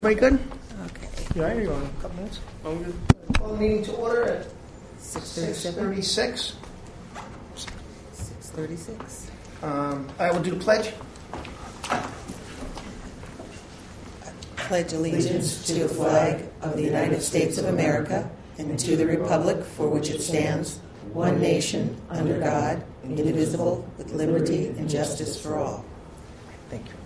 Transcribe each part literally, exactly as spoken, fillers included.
Everybody good? Okay. Yeah, you're going a couple minutes. Oh, good. Call the meeting to order at six six thirty-six. six thirty-six. Um, I will do the pledge. Pledge allegiance to the flag of the United States of America and to the republic for which it stands, one nation, under God, indivisible, with liberty and justice for all. Thank you,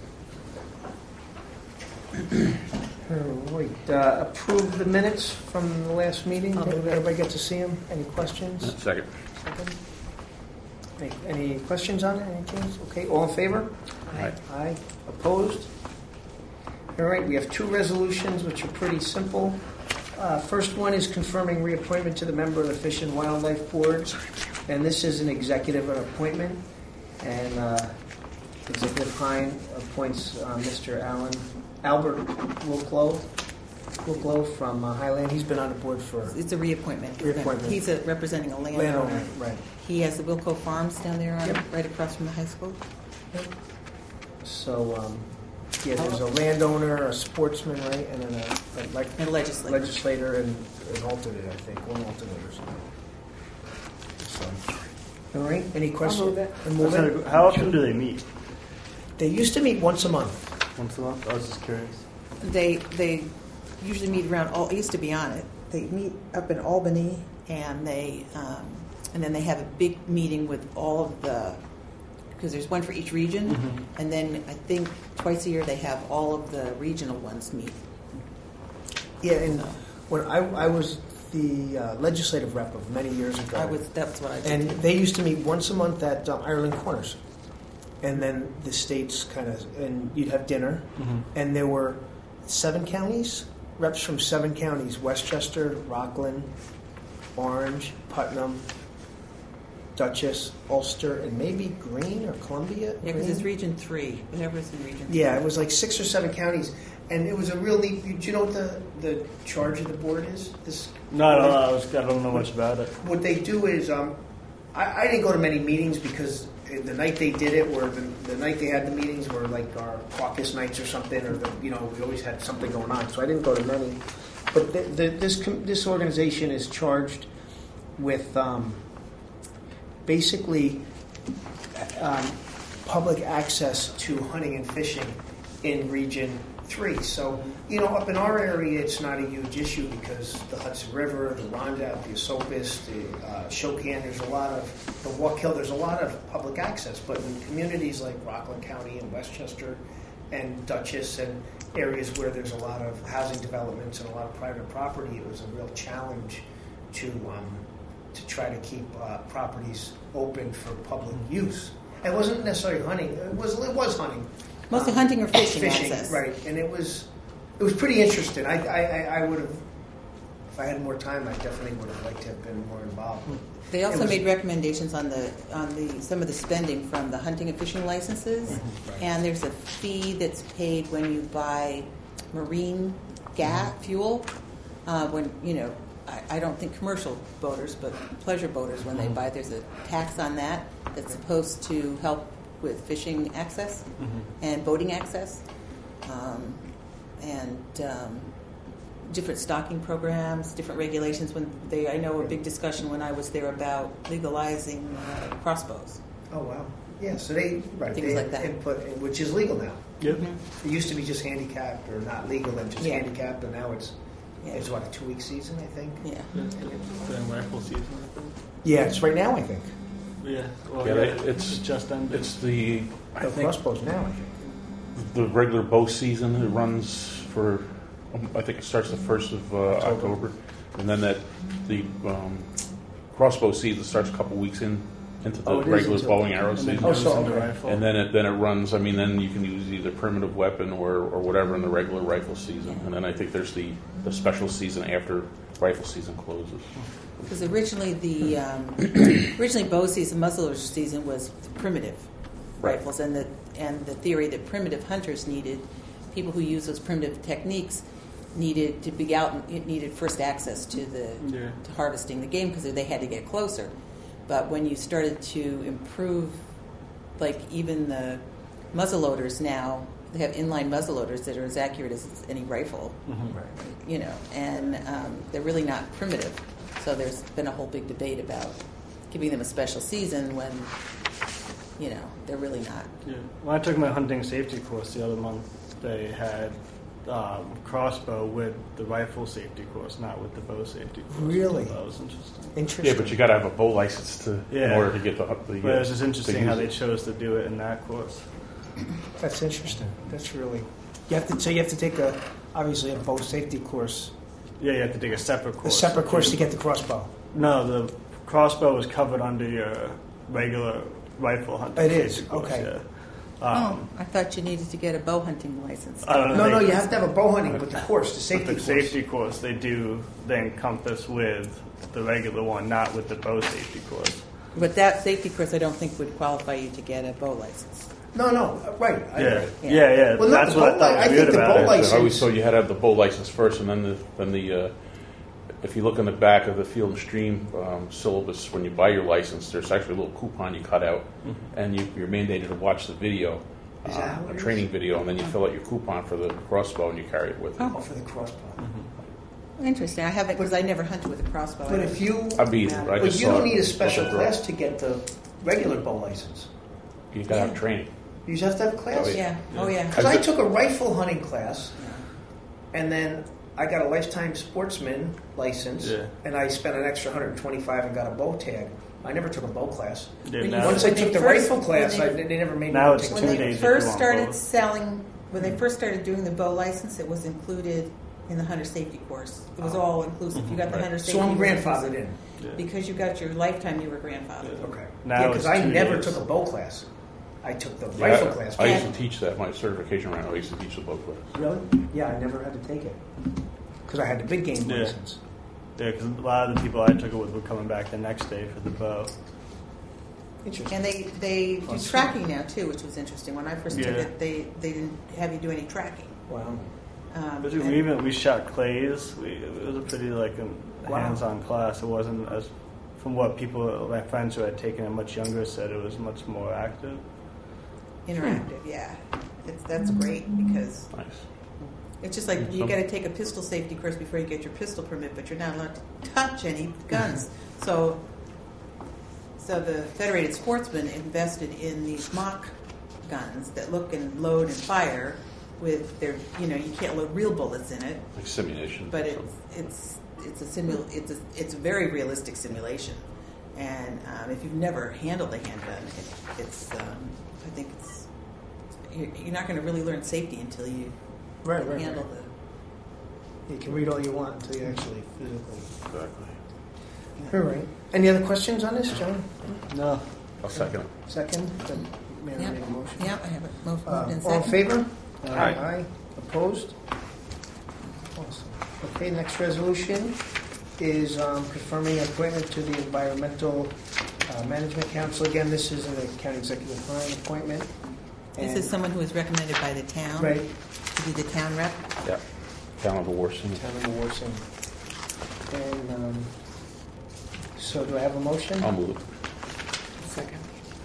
everybody. All right. Uh, approve the minutes from the last meeting. Did everybody get to see them? Any questions? Second. Second. Any, any questions on it? Any changes? Okay. All in favor? Aye. Aye. Opposed? All right. We have two resolutions which are pretty simple. Uh, first one is confirming reappointment to the member of the Fish and Wildlife Board, and this is an executive appointment. And uh, Executive Hine appoints uh, Mister Alan Albert Wilklow, Wilklow from uh, Highland. He's been on the board for It's a reappointment. Reappointment. He's a, representing a landowner. landowner, right? He has the Wilco Farms down there, on, Yep. right across from the high school. So, um, yeah, there's a landowner, a sportsman, right, and then a, a like And legislator. legislator and an alternate, I think, one alternate or something. So, all right. Any questions? I'll move it. I'll move it. How often do they meet? They used to meet once a month. Once a month? I was just curious. They they usually meet around. All used to be on it. They meet up in Albany, and they um, and then they have a big meeting with all of the, because there's one for each region, Mhm. and then I think twice a year they have all of the regional ones meet. Yeah, and when I, I was the uh, legislative rep of many years ago, I was that's what I did. and they used to meet once a month at um, Ireland Corners, and then the states kind of, and you'd have dinner, Mhm. and there were seven counties, reps from seven counties: Westchester, Rockland, Orange, Putnam, Dutchess, Ulster, and maybe Greene or Columbia. Yeah, because Greene? it's Region Three. Whatever's in Region. Yeah, it was like six or seven counties, and it was a real neat. Do you know what the, the charge of the board is? This No, I don't know. I, was, I don't know much about it. What they do is, um, I, I didn't go to many meetings because the night they did it, or the, the night they had the meetings, were like our caucus nights or something, or the, you know, we always had something going on, so I didn't go to many. But the, the, this com- this organization is charged with um, basically um, public access to hunting and fishing in Region Three. So, you know, up in our area, it's not a huge issue because the Hudson River, the Rondout, the Esopus, the uh, Shokan, there's a lot of, the Waukill, there's a lot of public access. But in communities like Rockland County and Westchester and Dutchess and areas where there's a lot of housing developments and a lot of private property, it was a real challenge to um, to try to keep uh, properties open for public use. It wasn't necessarily hunting. It was it was hunting. Mostly Um, hunting or fishing, Fishing, access. right? And it was it was pretty interesting. I I, I- I would have, if I had more time, I definitely would have liked to have been more involved. They also It was- made recommendations on the on the some of the spending from the hunting and fishing licenses, Right. and there's a fee that's paid when you buy marine gas fuel. Uh, when you know, I, I don't think commercial boaters, but pleasure boaters, when they buy, there's a tax on that that's supposed to help with fishing access Mhm. and boating access, um, and um, different stocking programs, different regulations. When they, I know a big discussion when I was there about legalizing uh, crossbows. Oh wow, yeah. So they right Things they like that. input, which is legal now. Yep. It used to be just handicapped or not legal and just Yeah. handicapped, and now it's Yeah. it's what a two week season, I think. Yeah. During rifle season, I think. Yeah, it's right now, I think. Yeah. Well, Yeah, yeah, they- it's- it just ended. It's the I The think crossbows now, I think. the regular bow season. It runs for um, I think it starts the first of uh, October, and then that the um, crossbow season starts a couple weeks in into the Oh, it is regular until- bow and arrow And then season. Oh, goes so- into okay. rifle. And then it then it runs. I mean, then you can use either primitive weapon or, or whatever in the regular rifle season. And then I think there's the, the special season after rifle season closes. Because originally the um, originally bow season, muzzleloader season was primitive Right. rifles, and the and the theory that primitive hunters needed, people who use those primitive techniques, needed to be out and needed first access to the Yeah. to harvesting the game because they had to get closer. But when you started to improve, like even the muzzleloaders now they have inline muzzleloaders that are as accurate as any rifle, Mhm. you know, and um, they're really not primitive. So there's been a whole big debate about giving them a special season when, you know, they're really not. Yeah. When I took my hunting safety course the other month, they had um, crossbow with the rifle safety course, not with the bow safety course. Really? That was interesting. Interesting. Yeah, but you got to have a bow license to in Yeah. order to get the. the But it was uh, just to interesting use how they it. chose to do it in that course. That's interesting. That's really. You have to. So you have to take a obviously a bow safety course, Yeah, you have to take a separate a course. separate course to get the crossbow. No, the crossbow is covered under your regular rifle hunting. It is? safety course, Okay. Yeah. Oh, Um, I thought you needed to get a bow hunting license. I don't know. No, they- no, you have to have a bow hunting with the course, the But safety the course. safety course they do they encompass with the regular one, not with the bow safety course. But that safety course, I don't think would qualify you to get a bow license. No, no, uh, right. I- Yeah, Yeah. yeah, yeah. Well, not That's the what I bow thought li- I was think weird the about bow it. license- I always thought you had to have the bow license first, and then the then the. Uh, if you look in the back of the Field and Stream um, syllabus, when you buy your license, there's actually a little coupon you cut out, and you, you're mandated to watch the video, Is that uh, how a it is? training video, and then you fill out your coupon for the crossbow and you carry it with you. Oh, for the crossbow. Interesting. I haven't because I never hunted with a crossbow. But if you, I mean, I but just you saw don't it. need a special Look at class to get the regular bow license. You got to Yeah. have training. You just have to have a class. Oh, yeah. Oh yeah. Because I took a rifle hunting class, and then I got a lifetime sportsman license, Yeah. and I spent an extra one hundred twenty-five and got a bow tag. I never took a bow class. Yeah, When you- now, Once I when took they the first- rifle class, when I, they- they never made Now me it's take When a two bow. they days if first you want started both. selling, when they first started doing the bow license, it was included in the hunter safety course. It was all inclusive. You got the Right. hunter safety. So I'm it was grandfathered inclusive. in. Yeah. Because you got your lifetime, you were grandfathered. Yeah. Okay. Now yeah, because it's I two never days. took a bow class. I took the Yeah, rifle I, class. I used to teach that. My certification round, I used to teach the bow class. Really? Yeah, I never had to take it because I had the big game Yeah. license. Yeah, because a lot of the people I took it with were coming back the next day for the bow. Interesting. And they, they do Awesome. tracking now too, which was interesting. When I first took Yeah. it, they, they didn't have you do any tracking. Wow. Um, But and- we even we shot clays. We, it was a pretty like a Wow. hands-on class. It wasn't as from what people, my friends who had taken it much younger, said it was much more active. interactive, yeah. It's, that's great because Nice. it's just like you Some- got to take a pistol safety course before you get your pistol permit, but you're not allowed to touch any guns. So, so the Federated Sportsmen invested in these mock guns that look and load and fire with their, you know, you can't load real bullets in it, Like simulation. but So- it's it's it's a simul it's a, it's a very realistic simulation. And um, if you've never handled a handgun, it, it's um, I think it's you're, you're not going to really learn safety until you Right, right, handle right. the. You can read all you want until you actually physically. Exactly. All right. Any other questions on this, John? No. I'll second it. Second? Then Mary Yep. made a motion. Yep, I have it. Moved, Uh, moved in all in second. favor? Aye. Aye. Opposed? Awesome. Okay, next resolution is um, confirming appointment to the Environmental uh, Management Council. Again, this is an county executive hiring appointment. This And- is someone who is recommended by the town Right. to be the town rep. Yeah. Town of Warson. Town of Warson. And um, so do I have a motion? I'll move it. Second.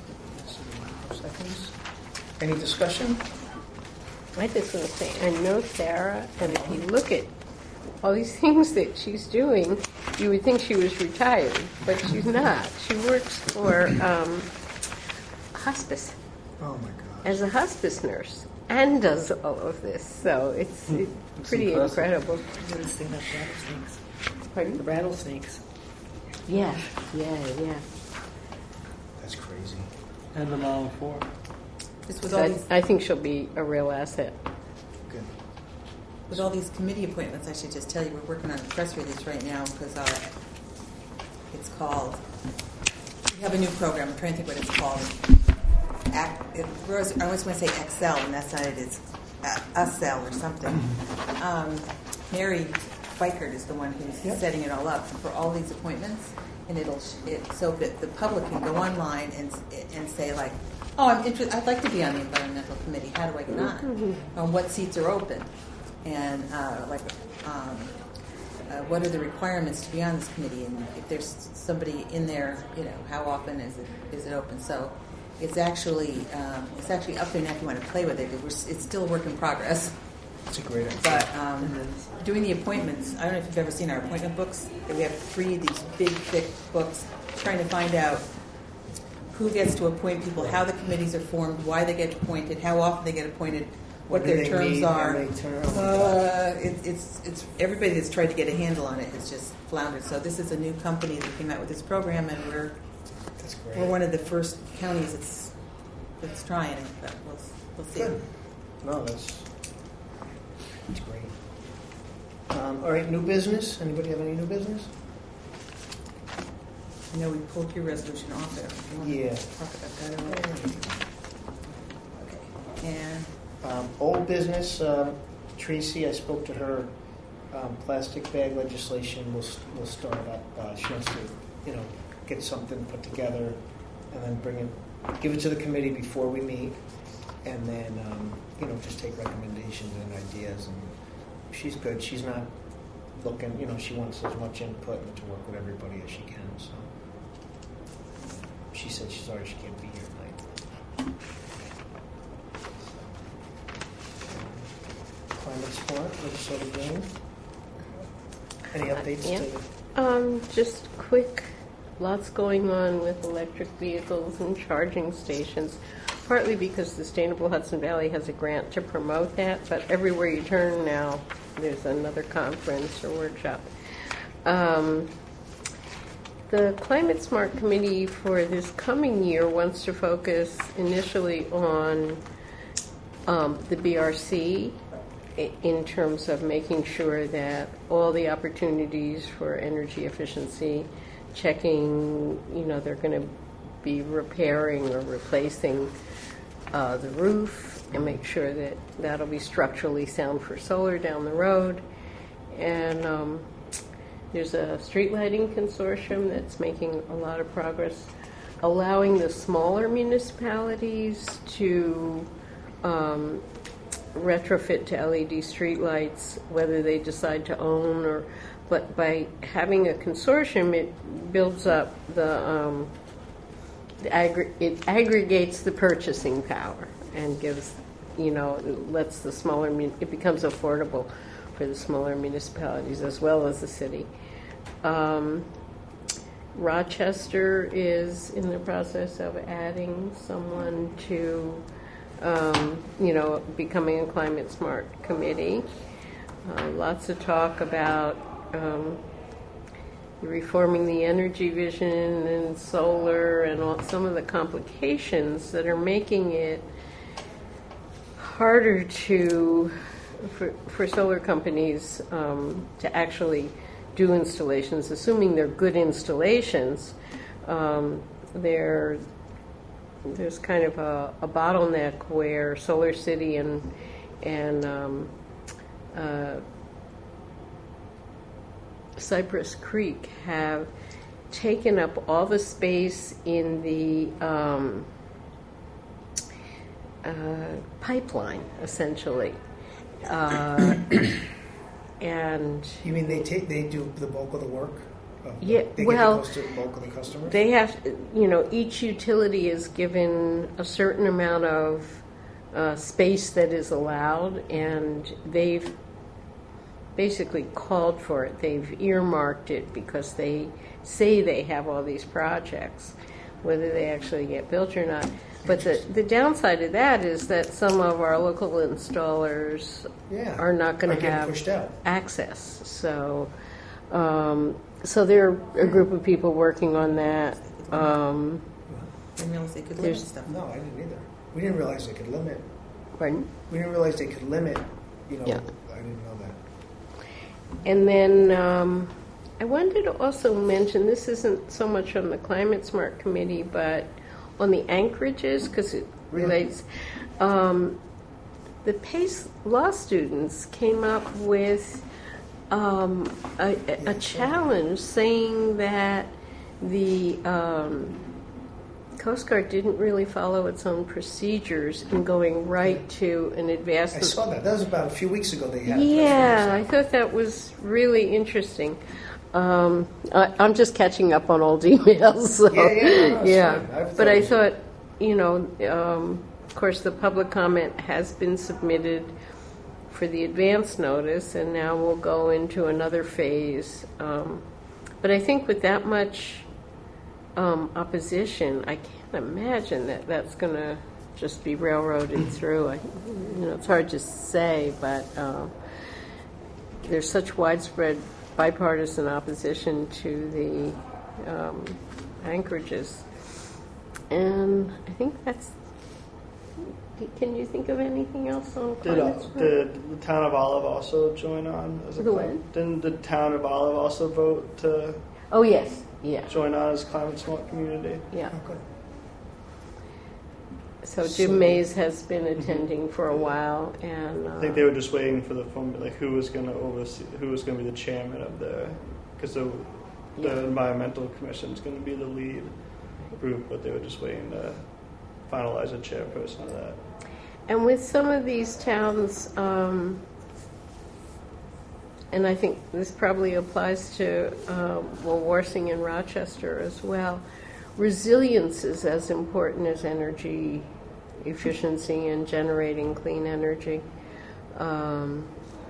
Seconds. Any discussion? I just want to say, I know Sarah, and if you look at all these things that she's doing, you would think she was retired, but she's not. She works for um, hospice Oh, my God. as a hospice nurse and does all of this. So it's, it's pretty impressive. incredible. You want to say about rattlesnakes? Pardon? The rattlesnakes. Yeah, yeah, yeah. That's crazy. And the mom four. Just with So all I, these I think she'll be a real asset. Good. with all these committee appointments, I should just tell you we're working on a press release right now because uh, it's called. We have a new program. I'm trying to think what it's called. Act, it, I always want to say Excel, and that's not it. It's uh, Accel or something. Um, Mary Fikert is the one who's Yep. setting it all up for all these appointments, and it'll it, so that the public can go online and and say like, oh, I'm interested. I'd like to be on the environmental committee. How do I get on? Um, what seats are open? And uh, like, um, uh, what are the requirements to be on this committee? And if there's somebody in there, you know, how often is it is it open? So It's actually um, it's actually up there now if you want to play with it. It was, it's still a work in progress. It's a great idea. But um, doing the appointments, I don't know if you've ever seen our appointment books. We have three of these big, thick books trying to find out who gets to appoint people, how the committees are formed, why they get appointed, how often they get appointed, what, What do their they terms need, are. how many terms? Uh, it, it's it's everybody that's tried to get a handle on it has just floundered. So this is a new company that came out with this program, and we're That's great. we're one of the first counties that's that's trying it. But we'll we'll see. Good. No, that's that's great. Um, all right, new business. Anybody have any new business? I know we pulled your resolution off there. If you want Yeah. to talk about that or not. Okay. And Um, old business. Um, Tracy, I spoke to her. Um, plastic bag legislation will will start up. Uh, she wants to, you know, get something put together, and then bring it, give it to the committee before we meet, and then um, you know just take recommendations and ideas. And she's good. She's not looking. You know, she wants as much input and to work with everybody as she can. So she said she's sorry she can't be here tonight. Climate smart, Minnesota Green. Any updates Yeah. to Um, just quick, lots going on with electric vehicles and charging stations, partly because Sustainable Hudson Valley has a grant to promote that, but everywhere you turn now, there's another conference or workshop. Um, the Climate Smart Committee for this coming year wants to focus initially on um, the B R C in terms of making sure that all the opportunities for energy efficiency, checking, you know, they're going to be repairing or replacing uh, the roof and make sure that that'll be structurally sound for solar down the road. And um, there's a street lighting consortium that's making a lot of progress, allowing the smaller municipalities to um, retrofit to L E D streetlights, whether they decide to own or, but by having a consortium, it builds up the, um, the aggr- it aggregates the purchasing power and gives, you know, it lets the smaller, mun- it becomes affordable for the smaller municipalities as well as the city. Um, Rochester is in the process of adding someone to Um, you know, becoming a climate smart committee. Uh, lots of talk about um, reforming the energy vision and solar and all, some of the complications that are making it harder to for, for solar companies um, to actually do installations, assuming they're good installations. Um, they're There's kind of a, a bottleneck where Solar City and and um, uh, Cypress Creek have taken up all the space in the um, uh, pipeline, essentially. Uh, and You mean they take they do the bulk of the work? Of, Yeah, they well, get the bulk of the customers. they have, you know, each utility is given a certain amount of uh, space that is allowed, and they've basically called for it. They've earmarked it because they say they have all these projects, whether they actually get built or not. But the, the downside of that is that some of our local installers yeah. are not going Are to getting have pushed out. access. So, um, so there are a group of people working on that. Um, didn't realize they could limit There's- stuff. No, I didn't either. We didn't realize they could limit. pardon? We didn't realize they could limit. You know, Yeah. I didn't know that. And then um, I wanted to also mention, this isn't so much on the Climate Smart Committee, but on the anchorages, because it relates. Um, the PACE law students came up with um, a, a challenge saying that the um, Coast Guard didn't really follow its own procedures in going right to an I advanced. saw that. That was about a few weeks ago. They had. a press Yeah, I release. thought that was really interesting. Um, I, I'm just catching up on old emails. So, Yeah, yeah, no, no, it's yeah. fine. I thought But it I was- thought you know, um, of course, the public comment has been submitted for the advance notice, and now we'll go into another phase. Um, but I think with that much um, opposition, I can't imagine that that's going to just be railroaded through. I, you know, it's hard to say, but uh, there's such widespread bipartisan opposition to the um, anchorages. And I think that's. Can you think of anything else on Did, uh, climate? did the town of Olive also join on? As a The clim- what? Didn't the town of Olive also vote to Oh yes, yeah, join on as climate smart community? yeah. Oh, good. So So- Jim Mays has been attending for a while, and uh, I think they were just waiting for the form, like who was going to oversee, who was going to be the chairman of the, because the, the Yeah. environmental commission is going to be the lead group, but they were just waiting to finalize a chairperson of that. And with some of these towns, um, and I think this probably applies to um, well, Warsing and Rochester as well, resilience is as important as energy efficiency and generating clean energy, um,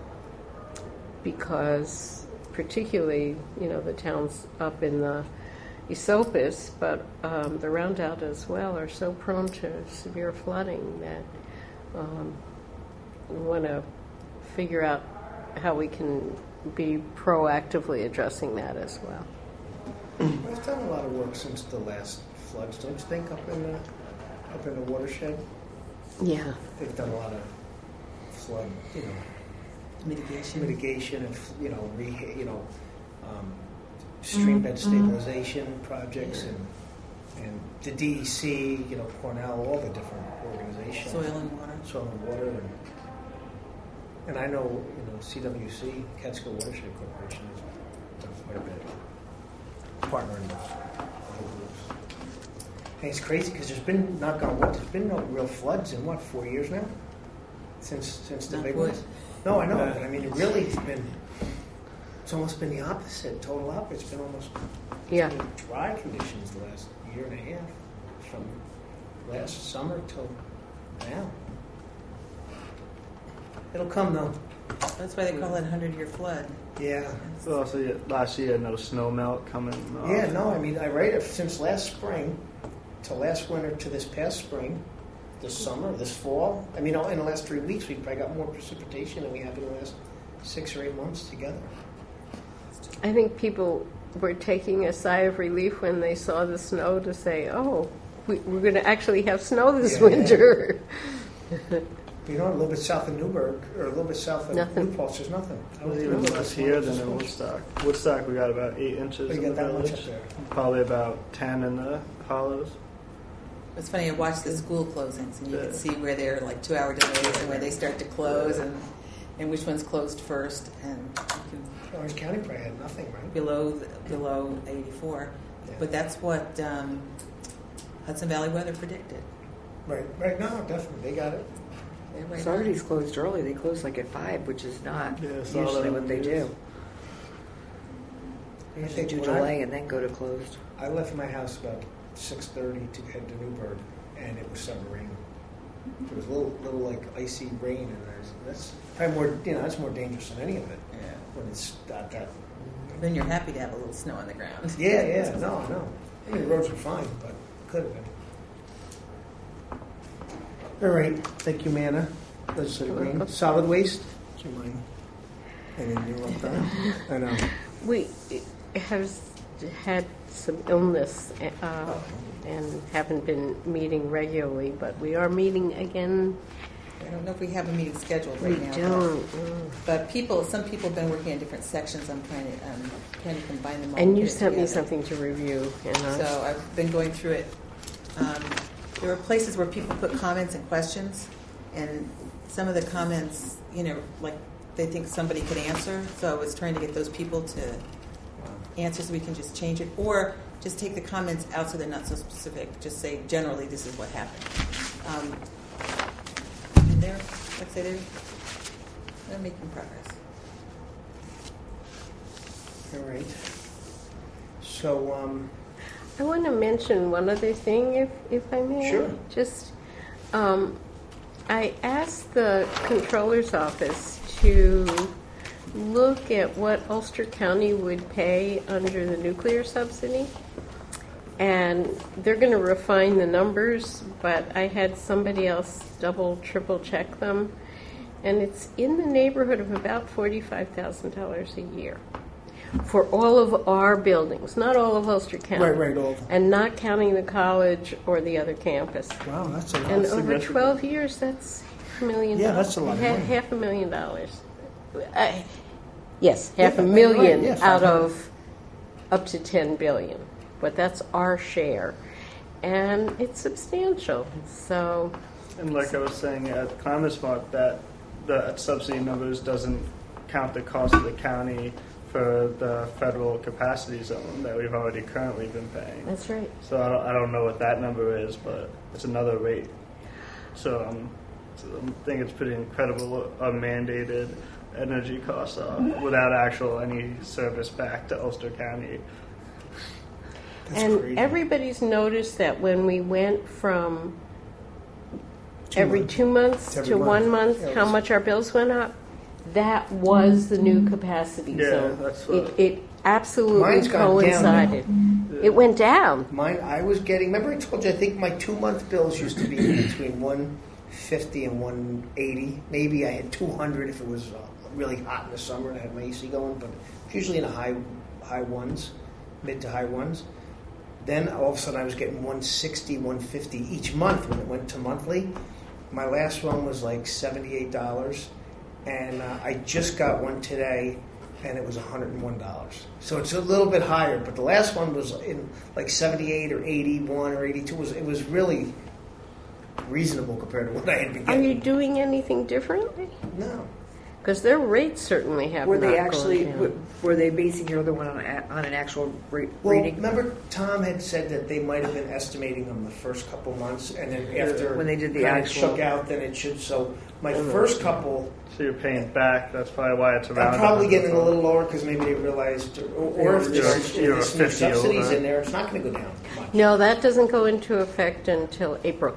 because particularly, you know, the towns up in the Esopus, but um, the Roundout as well, are so prone to severe flooding that um, we want to figure out how we can be proactively addressing that as well. We've done a lot of work since the last floods, don't you think, up in the, up in the watershed? Yeah. They've done a lot of flood, you know, Mitigation. mitigation and, you know, re, you know, um, stream bed stabilization projects and and the D E C, you know, Cornell, all the different organizations. Soil and water. Soil and water. And, and I know, you know, C W C, Catskill Watershed Corporation, has done quite a bit partnering with other groups. And it's crazy because there's been, knock on wood, there's been no real floods in, what, four years now? Since since the Knock big wood. ones? No, I know, but I mean, it really has been, it's almost been the opposite, total opposite. It's been almost Yeah. it's been dry conditions the last year and a half, from last summer till now. It'll come though. That's why they call it a hundred-year flood. Yeah. So also, yeah, last year, no snow melt coming. off. Yeah, no, I mean, I rate it since last spring to last winter to this past spring, this summer, this fall. I mean, in the last three weeks, we probably got more precipitation than we have in the last six or eight months together. I think people were taking a sigh of relief when they saw the snow to say, oh, we, we're going to actually have snow this Yeah. winter. You know, a little bit south of Newburgh, or a little bit south of Nothing. New Paltz, there's nothing. I It was was even even less here than in Woodstock. Woodstock, we got about eight inches We in got the that much village. up there. Probably about ten in the hollows. It's funny, I watched the school closings, and you Yeah. can see where they're like two-hour delays and where they start to close, and, and which one's closed first, and you can Orange County probably had nothing, right? below the, below eighty-four. Yeah. But that's what um, Hudson Valley Weather predicted. Right, right now, definitely, they got it. They're right on. Saugerties closed early. They closed like at five, which is not Yeah, I saw usually that what on they the do. news. I They just think do when I- delay and then go to closed. I left my house about six thirty to head to Newburgh, and it was starting to rain. There was a little, little like icy rain, and there's, that's probably more, you know, that's more dangerous than any of it Yeah. when it's not that. Then you're happy to have a little snow on the ground. Yeah, yeah, no, no. I mean, the roads were fine, but could have been. All right, thank you, Manna. Legislative Green. Solid waste. Do you mind? I didn't interrupt that. I know. We have had some illness uh, and haven't been meeting regularly, but we are meeting again. I don't know if we have a meeting scheduled right We now. don't. But people, some people have been working in different sections. I'm trying to, um, trying to combine them all. And put you it sent me together. something to review. And I- So I've been going through it. Um, there were places where people put comments and questions, and some of the comments, you know, like they think somebody could answer. So I was trying to get those people to answer so we can just change it, or just take the comments out so they're not so specific. Just say generally this is what happened. Um, and they're, like I say, they're, they're making progress. All right. So, um, I want to mention one other thing, if, if I may. Sure. Just, um, I asked the controller's office to look at what Ulster County would pay under the nuclear subsidy. And they're going to refine the numbers, but I had somebody else double, triple check them. And it's in the neighborhood of about forty-five thousand dollars a year for all of our buildings, not all of Ulster County. Right, right, all of them. And not counting the college or the other campus. Wow, that's a lot. And That's over significant. twelve years, that's half a million Yeah, dollars. that's a lot of Ha- money. Half a million dollars. Uh, yes, half Yeah, a right, million right, yeah, out five hundred. of up to ten billion. But that's our share. And it's substantial. So, And like I was saying at Climate Smart, that the subsidy numbers doesn't count the cost of the county for the federal capacity zone that we've already currently been paying. that's right. So I don't, I don't know what that number is, but it's another rate. So, um, so I think it's pretty incredible a mandated energy costs are without actual any service back to Ulster County. That's and crazy. everybody's noticed that when we went from Two every months. two months Every to month. one month, Yeah, it how was- much our bills went up, that was the new capacity Yeah, zone. that's It, what- it absolutely Mine's gone down now. coincided. It went down. Mine, I was getting. Remember, I told you. I think my two-month bills used to be between one fifty and one eighty. Maybe I had two hundred if it was uh, really hot in the summer and I had my A C going, but it's usually in the high, high ones, mid to high ones. Then all of a sudden, I was getting one sixty, one fifty each month when it went to monthly. My last one was like seventy-eight dollars, and uh, I just got one today, and it was one hundred one dollars. So it's a little bit higher, but the last one was in like seventy-eight or eighty-one or eighty-two. It was, it was really reasonable compared to what I had been Are getting. you doing anything differently? No. Because their rates certainly have Were not they gone actually down. w- were they basing your other one on, a, on an actual re- Well, reading? remember Tom had said that they might have been estimating them the first couple months, and then after When they did the kinda actual- shook out, then it should. So my first couple, So you're paying back. That's probably why it's around. I'm probably one hundred. getting a little lower because maybe they realized, or, or if You're- there's, you're if there's new fifty subsidies over. in there, it's not going to go down much. No, that doesn't go into effect until April.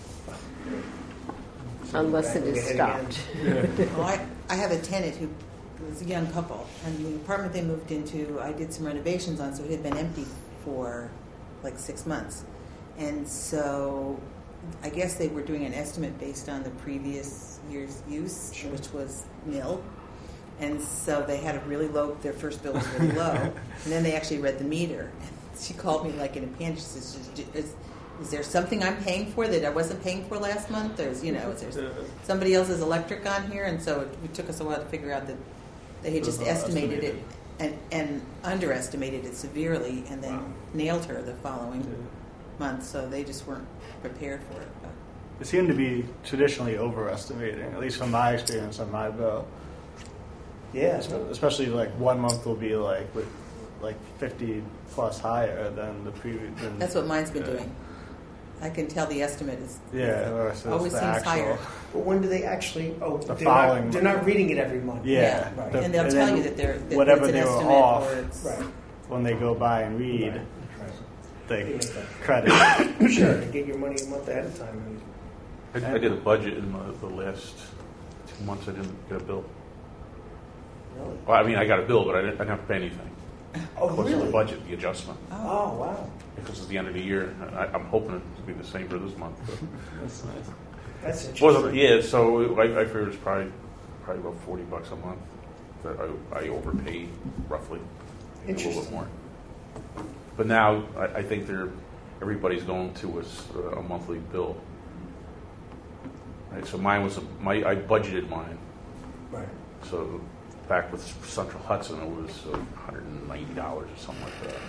Unless it Back is again. stopped. Well, I, I have a tenant who was a young couple, and the apartment they moved into, I did some renovations on, so it had been empty for like six months. And so I guess they were doing an estimate based on the previous year's use, Sure. which was nil. And so they had a really low, their first bill was really low. And then they actually read the meter. And she called me like in a panic. She says, is, is there something I'm paying for that I wasn't paying for last month? There's, you know, is there somebody else's electric on here? And so it, it took us a while to figure out that they had just Uh-huh, estimated, estimated. it and, and underestimated it severely and then Wow. nailed her the following month. So they just weren't prepared for it. But They seem to be traditionally overestimating, at least from my experience on my bill. Yeah. Especially like one month will be like with like fifty plus higher than the previous. Than, that's what mine's been yeah. doing. I can tell the estimate is Yeah, or so always it's seems the actual. higher. But when do they actually? Oh, The they're following not, they're month. not reading it every month. Yeah, Yeah. Right. the- And they'll and tell then you that they're that whatever it's an they were estimate off. or it's Right. When they go by and read, Right. they They make that. credit. Sure, to get your money a month ahead of time. I, I did a budget in the, the last two months. I didn't get a bill. Really? Well, I mean, I got a bill, but I didn't, I didn't have to pay anything. Oh, Because of really? the budget, the adjustment. Oh, wow. Because it's the end of the year. I, I'm hoping it to be the same for this month. But That's nice. That's it wasn't, interesting. yeah, so I, I figured it's probably probably about forty bucks a month that I, I overpaid roughly. A little bit Interesting. more. But now I, I think they're everybody's going to us uh, a monthly bill. Right, so mine was a, my I budgeted mine. Right. So back with Central Hudson, it was uh, one hundred ninety dollars or something like that.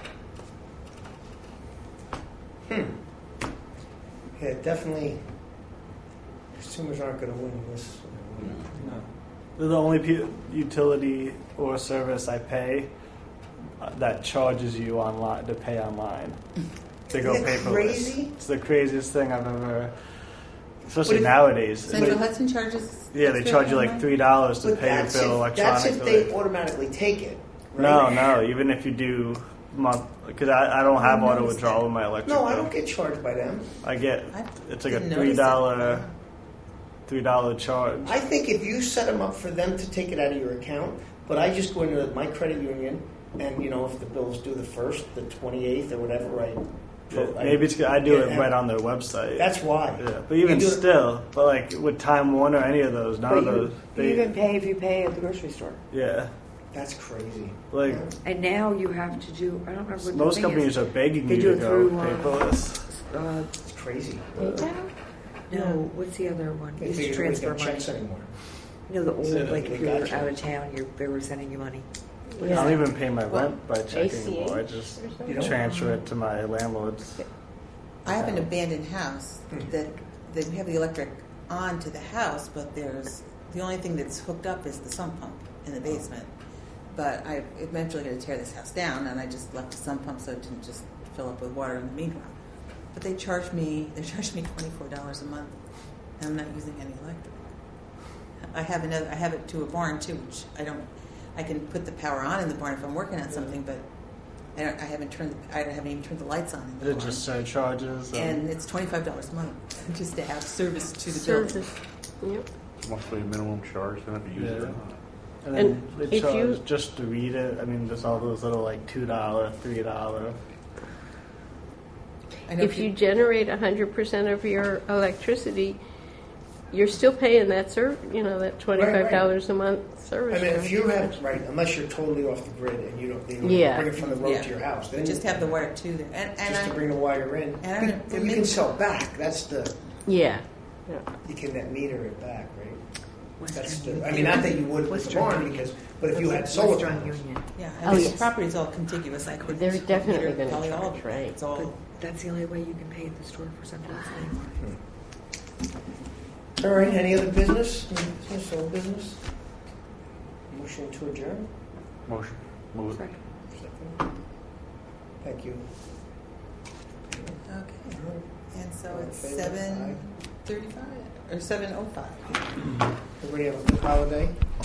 Yeah, definitely. Consumers aren't going to win this. No. They're the only pu- utility or service I pay uh, that charges you online to pay online. To go Isn't that paperless. crazy? It's the craziest thing I've ever. Especially What if nowadays. Central But- Hudson charges. yeah, they extra charge you like online? three dollars to But pay your that's bill if, that's if electronically. they automatically take it. No, right? no. Even if you do month because I, I don't have I auto noticed withdrawal that. in my electric No, bill. I don't get charged by them. I get I it's like a didn't three notice it. dollar three dollar charge. I think if you set them up for them to take it out of your account, but I just go into my credit union, and you know if the bill's due the first, the twenty eighth, or whatever, I Yeah, maybe it's I do it Yeah, right on their website. That's why. Yeah, but even You do it- still, but like with Time Warner, any of those, none But of you, those, you they, even pay if you pay at the grocery store. yeah, That's crazy. like And now you have to do, I don't remember what the most thing companies is. are begging They you do to it go through, uh, paperless. Uh, It's crazy. PayPal? no, what's the other one? They You used to figure we transfer don't money. checks anymore. You know, the old, So like they if you were got you. out of town, you're, they were sending you money. I Yeah. don't even pay my Well, rent by checking A C H anymore. I just or something? You don't? transfer it to my landlord's. I have an abandoned house Hmm. that, that we have the electric on to the house, but there's the only thing that's hooked up is the sump pump in the basement. But I eventually going to tear this house down, and I just left the sump pump so it didn't just fill up with water in the meanwhile. But they charge me they charge me twenty four dollars a month, and I'm not using any electric. I have another I have it to a barn too, which I don't. I can put the power on in the barn if I'm working on something, but I, don't, I haven't turned I haven't even turned the lights on in the It barn. just surcharges. And it's twenty-five dollars a month just to have service to the Service. building. Yep. Must be a minimum charge, then if you use it or Yeah. not. and then and they if charge you- just to read it. I mean, there's all those little like two dollar, three dollar. I know If you generate one hundred percent of your electricity, you're still paying that serv- you know, that twenty-five dollars a month service I mean, if charge. you have right, unless you're totally off the grid and you don't, you don't Yeah. bring it from the road Yeah. to your house, then just you, have the wire to there, and, and just I to bring the wire in. and I don't- But you can sell back. That's the Yeah. Yeah. you can net meter it back, right? Western That's the. Union. I mean, not that you would with the Western barn Union. because, but if you had solar Western panels, Union. yeah, Oh, I mean, yes. the property's all contiguous. I could They're definitely meter gonna probably all charge, of it. right. It's all But that's the only way you can pay at the store for something else anymore. all right. Any other business? Any business, old business? Motion to adjourn. Motion. Move it. Second. Thank you. okay. And so All in it's favor? seven thirty-five or seven oh five. Everybody have a good holiday.